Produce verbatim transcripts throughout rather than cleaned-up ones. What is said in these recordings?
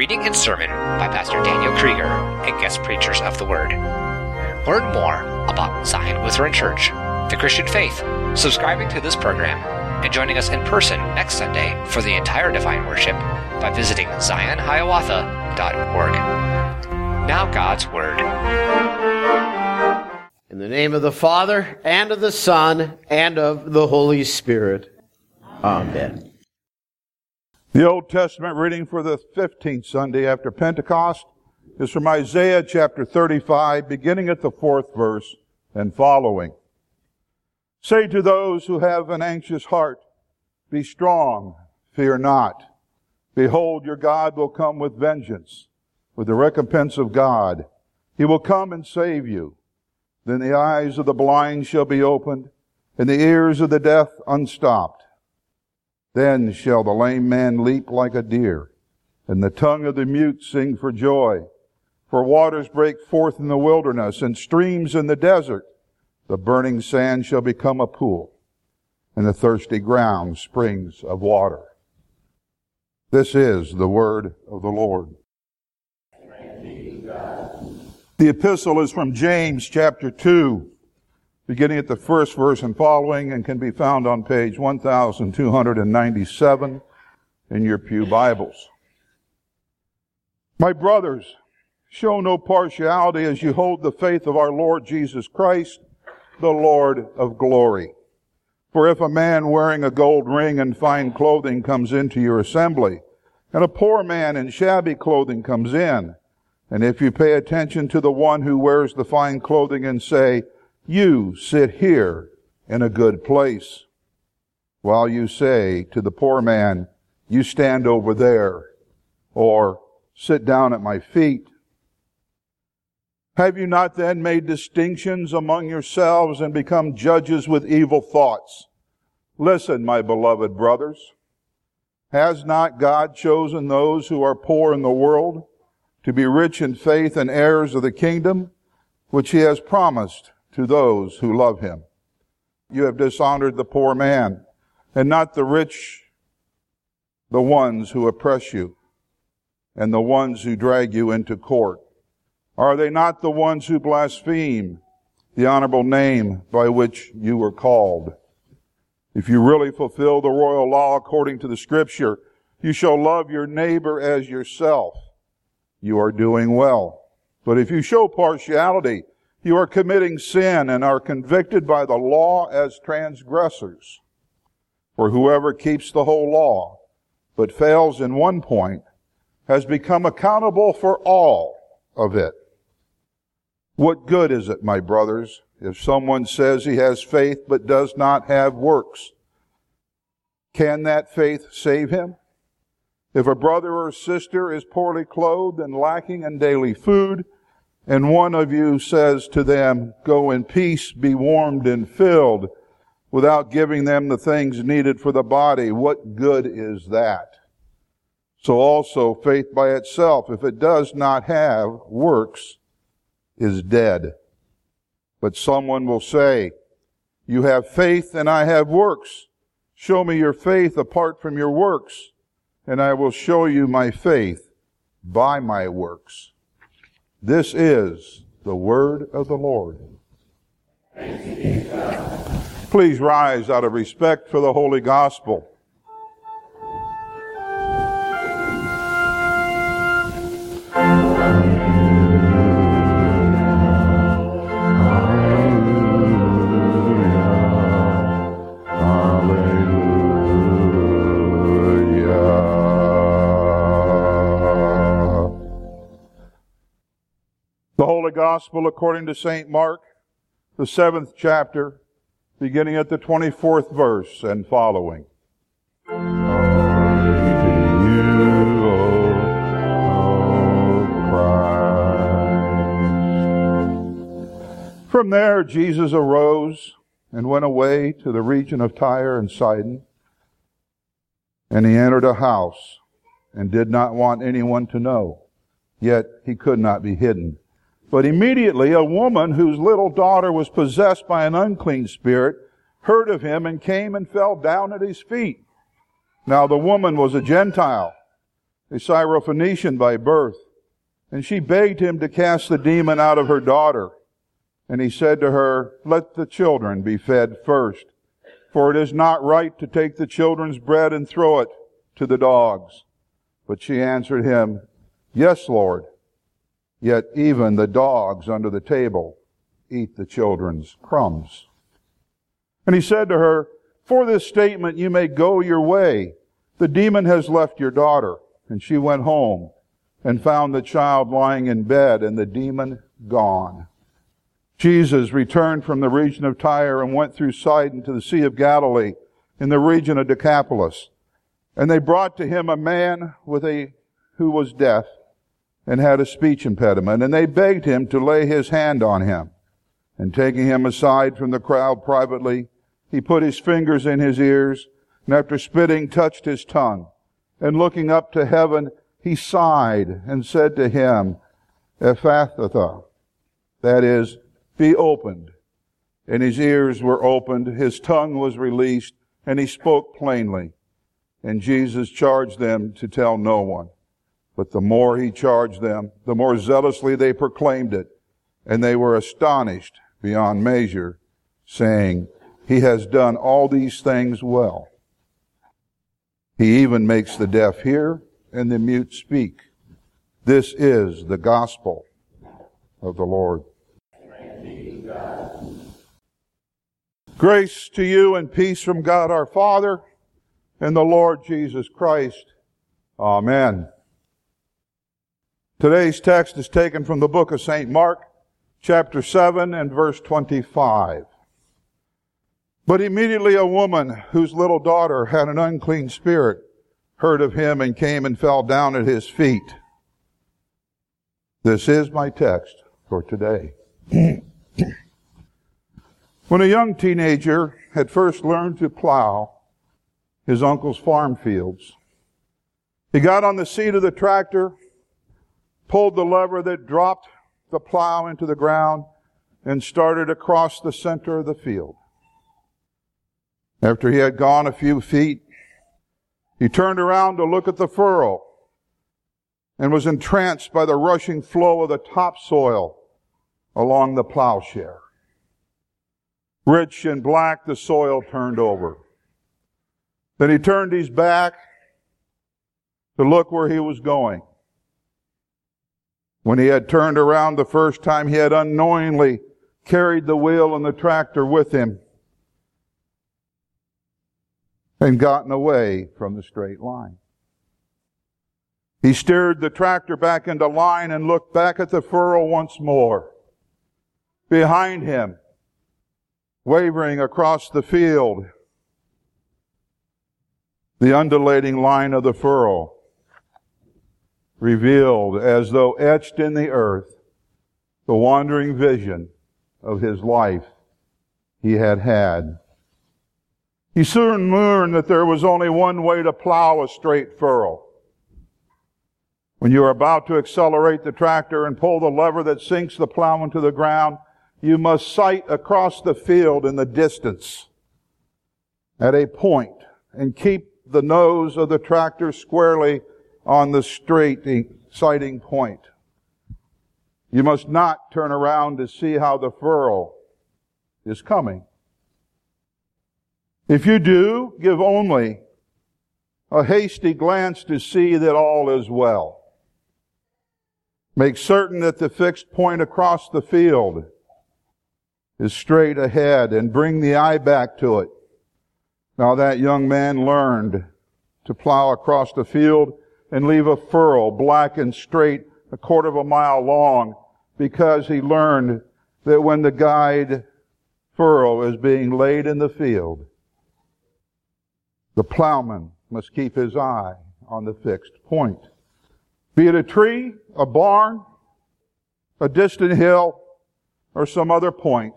reading and sermon by Pastor Daniel Krieger and guest preachers of the Word. Learn more about Zion Lutheran Church, the Christian faith, subscribing to this program, and joining us in person next Sunday for the entire Divine Worship by visiting zion hiawatha dot org. Now God's Word. In the name of the Father, and of the Son, and of the Holy Spirit. Amen. The Old Testament reading for the fifteenth Sunday after Pentecost is from Isaiah chapter thirty-five, beginning at the fourth verse and following. Say to those who have an anxious heart, be strong, fear not. Behold, your God will come with vengeance, with the recompense of God. He will come and save you. Then the eyes of the blind shall be opened, and the ears of the deaf unstopped. Then shall the lame man leap like a deer, and the tongue of the mute sing for joy. For waters break forth in the wilderness, and streams in the desert. The burning sand shall become a pool, and the thirsty ground springs of water. This is the word of the Lord. The epistle is from James chapter two, beginning at the first verse and following, and can be found on page one thousand two hundred ninety-seven in your pew Bibles. My brothers, show no partiality as you hold the faith of our Lord Jesus Christ, the Lord of glory. For if a man wearing a gold ring and fine clothing comes into your assembly, and a poor man in shabby clothing comes in, and if you pay attention to the one who wears the fine clothing and say, you sit here in a good place, while you say to the poor man, you stand over there, or sit down at my feet, have you not then made distinctions among yourselves and become judges with evil thoughts? Listen, my beloved brothers. Has not God chosen those who are poor in the world to be rich in faith and heirs of the kingdom, which he has promised to those who love him? You have dishonored the poor man, and not the rich, the ones who oppress you, and the ones who drag you into court. Are they not the ones who blaspheme the honorable name by which you were called? If you really fulfill the royal law according to the Scripture, you shall love your neighbor as yourself. You are doing well. But if you show partiality, you are committing sin and are convicted by the law as transgressors. For whoever keeps the whole law, but fails in one point, has become accountable for all of it. What good is it, my brothers, if someone says he has faith but does not have works? Can that faith save him? If a brother or sister is poorly clothed and lacking in daily food, and one of you says to them, go in peace, be warmed and filled, without giving them the things needed for the body, what good is that? So also faith by itself, if it does not have works, is dead. But someone will say, you have faith and I have works. Show me your faith apart from your works, and I will show you my faith by my works. This is the word of the Lord. Please rise out of respect for the Holy Gospel. The Holy Gospel according to Saint Mark, the seventh chapter, beginning at the twenty-fourth verse and following. Glory to you, O, O Christ. From there Jesus arose and went away to the region of Tyre and Sidon, and he entered a house and did not want anyone to know, yet he could not be hidden. But immediately a woman whose little daughter was possessed by an unclean spirit heard of him and came and fell down at his feet. Now the woman was a Gentile, a Syrophoenician by birth, and she begged him to cast the demon out of her daughter. And he said to her, "Let the children be fed first, for it is not right to take the children's bread and throw it to the dogs." But she answered him, "Yes, Lord, yet even the dogs under the table eat the children's crumbs." And he said to her, "For this statement you may go your way. The demon has left your daughter." And she went home and found the child lying in bed and the demon gone. Jesus returned from the region of Tyre and went through Sidon to the Sea of Galilee in the region of Decapolis. And they brought to him a man with a who was deaf and had a speech impediment. And they begged him to lay his hand on him. And taking him aside from the crowd privately, he put his fingers in his ears, and after spitting, touched his tongue. And looking up to heaven, he sighed and said to him, "Ephphatha," that is, "be opened." And his ears were opened, his tongue was released, and he spoke plainly. And Jesus charged them to tell no one. But the more he charged them, the more zealously they proclaimed it. And they were astonished beyond measure, saying, "He has done all these things well. He even makes the deaf hear and the mute speak." This is the gospel of the Lord. Grace to you and peace from God our Father and the Lord Jesus Christ. Amen. Today's text is taken from the book of Saint Mark, chapter seven and verse twenty-five. But immediately a woman whose little daughter had an unclean spirit heard of him and came and fell down at his feet. This is my text for today. When a young teenager had first learned to plow his uncle's farm fields, he got on the seat of the tractor, pulled the lever that dropped the plow into the ground, and started across the center of the field. After he had gone a few feet, he turned around to look at the furrow and was entranced by the rushing flow of the topsoil along the plowshare. Rich and black, the soil turned over. Then he turned his back to look where he was going. When he had turned around the first time, he had unknowingly carried the wheel and the tractor with him and gotten away from the straight line. He steered the tractor back into line and looked back at the furrow once more. Behind him, wavering across the field, the undulating line of the furrow revealed, as though etched in the earth, the wandering vision of his life he had had. He soon learned that there was only one way to plow a straight furrow. When you are about to accelerate the tractor and pull the lever that sinks the plow into the ground, you must sight across the field in the distance at a point and keep the nose of the tractor squarely on the straight sighting point. You must not turn around to see how the furrow is coming. If you do, give only a hasty glance to see that all is well. Make certain that the fixed point across the field is straight ahead and bring the eye back to it. Now that young man learned to plow across the field and leave a furrow black and straight a quarter of a mile long because he learned that when the guide furrow is being laid in the field, the plowman must keep his eye on the fixed point. Be it a tree, a barn, a distant hill, or some other point.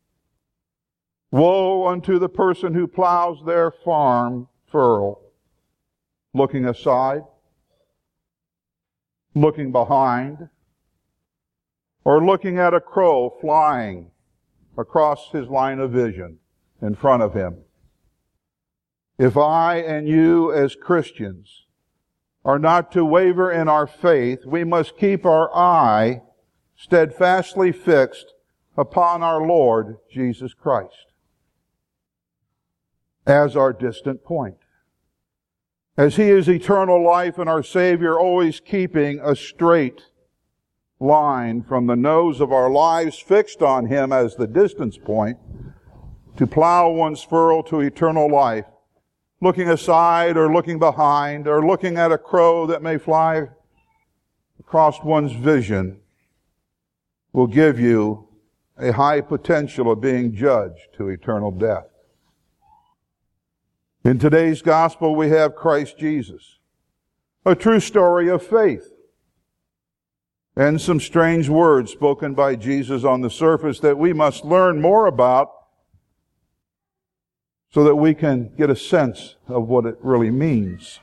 Woe unto the person who plows their farm furrow, looking aside, looking behind, or looking at a crow flying across his line of vision in front of him. If I and you as Christians are not to waver in our faith, we must keep our eye steadfastly fixed upon our Lord Jesus Christ as our distant point, as He is eternal life and our Savior, always keeping a straight line from the nose of our lives fixed on Him as the distance point to plow one's furrow to eternal life, looking aside or looking behind or looking at a crow that may fly across one's vision will give you a high potential of being judged to eternal death. In today's gospel, we have Christ Jesus, a true story of faith, and some strange words spoken by Jesus on the surface that we must learn more about so that we can get a sense of what it really means.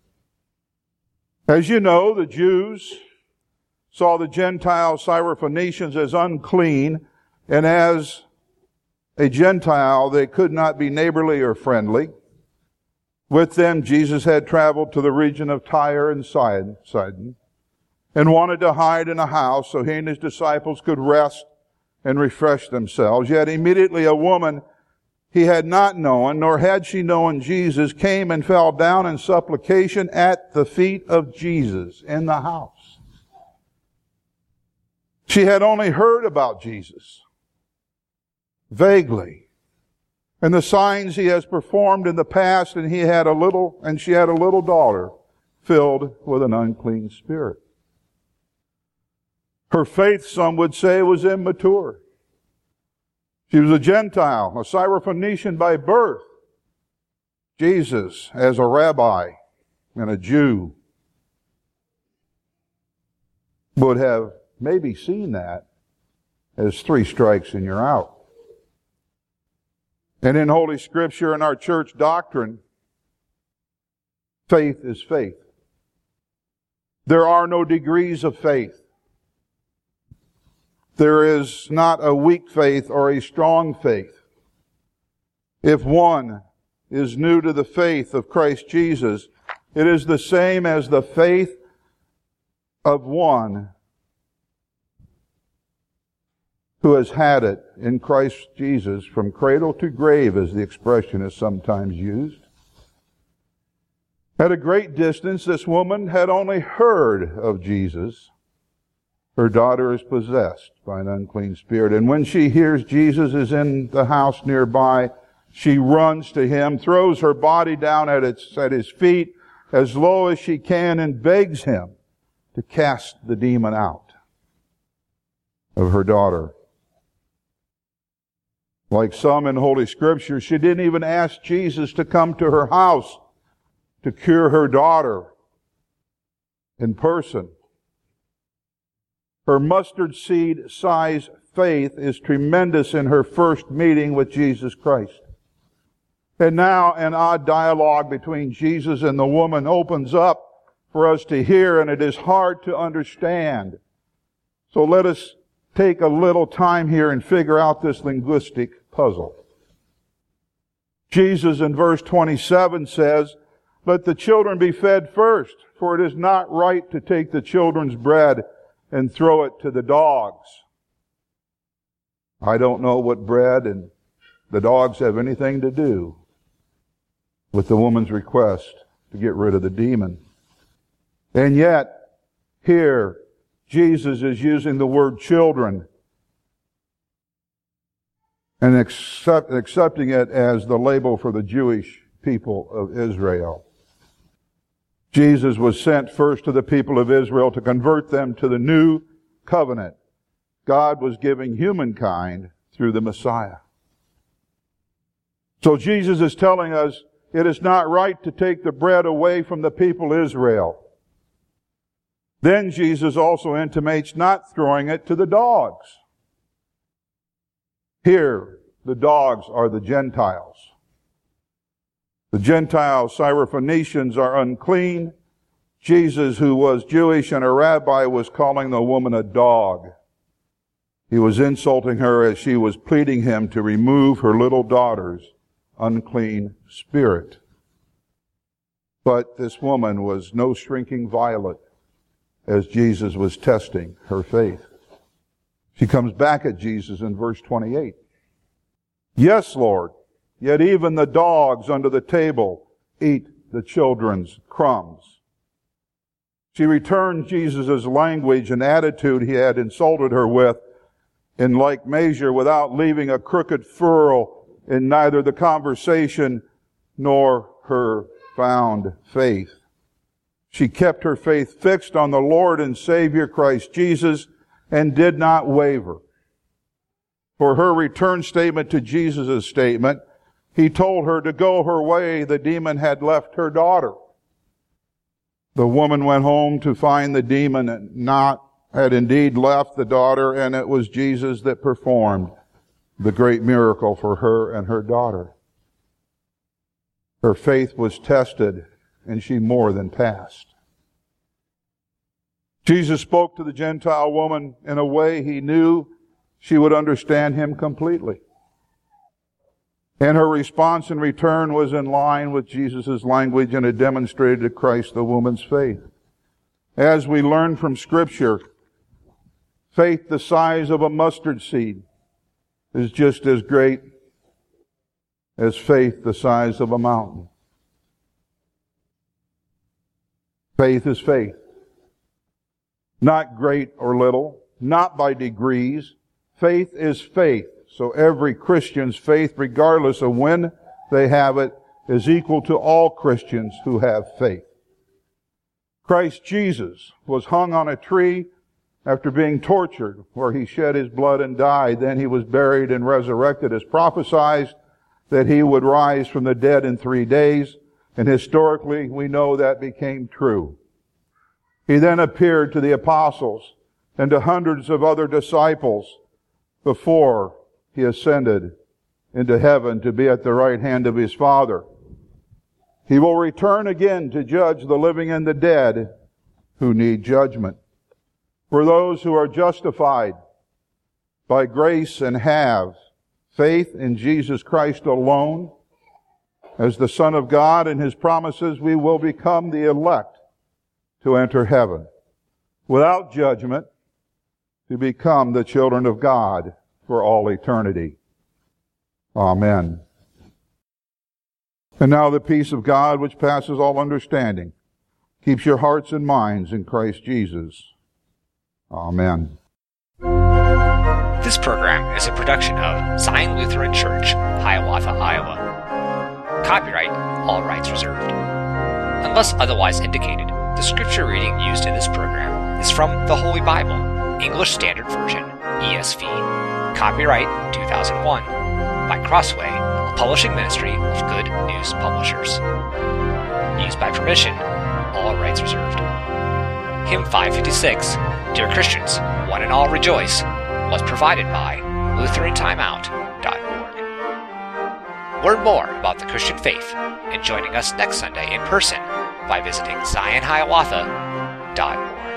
As you know, the Jews saw the Gentile Syrophoenicians as unclean, and as a Gentile, they could not be neighborly or friendly. With them, Jesus had traveled to the region of Tyre and Sidon and wanted to hide in a house so he and his disciples could rest and refresh themselves. Yet immediately a woman he had not known, nor had she known Jesus, came and fell down in supplication at the feet of Jesus in the house. She had only heard about Jesus, vaguely, and the signs he has performed in the past, and he had a little, and she had a little daughter filled with an unclean spirit. Her faith, some would say, was immature. She was a Gentile, a Syrophoenician by birth. Jesus, as a rabbi and a Jew, would have maybe seen that as three strikes and you're out. And in Holy Scripture and our church doctrine, faith is faith. There are no degrees of faith. There is not a weak faith or a strong faith. If one is new to the faith of Christ Jesus, it is the same as the faith of one who has had it in Christ Jesus from cradle to grave, as the expression is sometimes used. At a great distance, this woman had only heard of Jesus. Her daughter is possessed by an unclean spirit. And when she hears Jesus is in the house nearby, she runs to him, throws her body down at, its, at his feet as low as she can, and begs him to cast the demon out of her daughter. Like some in Holy Scripture, she didn't even ask Jesus to come to her house to cure her daughter in person. Her mustard seed size faith is tremendous in her first meeting with Jesus Christ. And now an odd dialogue between Jesus and the woman opens up for us to hear, and it is hard to understand. So let us take a little time here and figure out this linguistic puzzle. Jesus in verse twenty-seven says, "Let the children be fed first, for it is not right to take the children's bread and throw it to the dogs." I don't know what bread and the dogs have anything to do with the woman's request to get rid of the demon. And yet, here, Jesus is using the word children and accept, accepting it as the label for the Jewish people of Israel. Jesus was sent first to the people of Israel to convert them to the new covenant God was giving humankind through the Messiah. So Jesus is telling us it is not right to take the bread away from the people of Israel. Then Jesus also intimates not throwing it to the dogs. Here, the dogs are the Gentiles. The Gentile Syrophoenicians are unclean. Jesus, who was Jewish and a rabbi, was calling the woman a dog. He was insulting her as she was pleading him to remove her little daughter's unclean spirit. But this woman was no shrinking violet as Jesus was testing her faith. She comes back at Jesus in verse twenty-eight. Yes, Lord, yet even the dogs under the table eat the children's crumbs. She returned Jesus' language and attitude he had insulted her with in like measure, without leaving a crooked furrow in neither the conversation nor her found faith. She kept her faith fixed on the Lord and Savior Christ Jesus and did not waver. For her return statement to Jesus' statement, he told her to go her way. The demon had left her daughter. The woman went home to find the demon and not had indeed left the daughter, and it was Jesus that performed the great miracle for her and her daughter. Her faith was tested, and she more than passed. Jesus spoke to the Gentile woman in a way he knew she would understand him completely. And her response in return was in line with Jesus' language, and it demonstrated to Christ the woman's faith. As we learn from Scripture, faith the size of a mustard seed is just as great as faith the size of a mountain. Faith is faith. Not great or little, not by degrees. Faith is faith. So every Christian's faith, regardless of when they have it, is equal to all Christians who have faith. Christ Jesus was hung on a tree after being tortured, where he shed his blood and died. Then he was buried and resurrected as prophesied, that he would rise from the dead in three days. And historically, we know that became true. He then appeared to the apostles and to hundreds of other disciples before he ascended into heaven to be at the right hand of his Father. He will return again to judge the living and the dead who need judgment. For those who are justified by grace and have faith in Jesus Christ alone, as the Son of God and his promises, we will become the elect to enter heaven, without judgment, to become the children of God for all eternity. Amen. And now the peace of God, which passes all understanding, keeps your hearts and minds in Christ Jesus. Amen. This program is a production of Zion Lutheran Church, Hiawatha, Iowa. Copyright, all rights reserved. Unless otherwise indicated, the scripture reading used in this program is from the Holy Bible, English Standard Version, E S V. Copyright two thousand one by Crossway, a publishing ministry of Good News Publishers. Used by permission, all rights reserved. Hymn five fifty-six, Dear Christians, One and All Rejoice, was provided by Lutheran Timeout dot org. Learn more about the Christian faith and joining us next Sunday in person by visiting Zion Hiawatha dot org.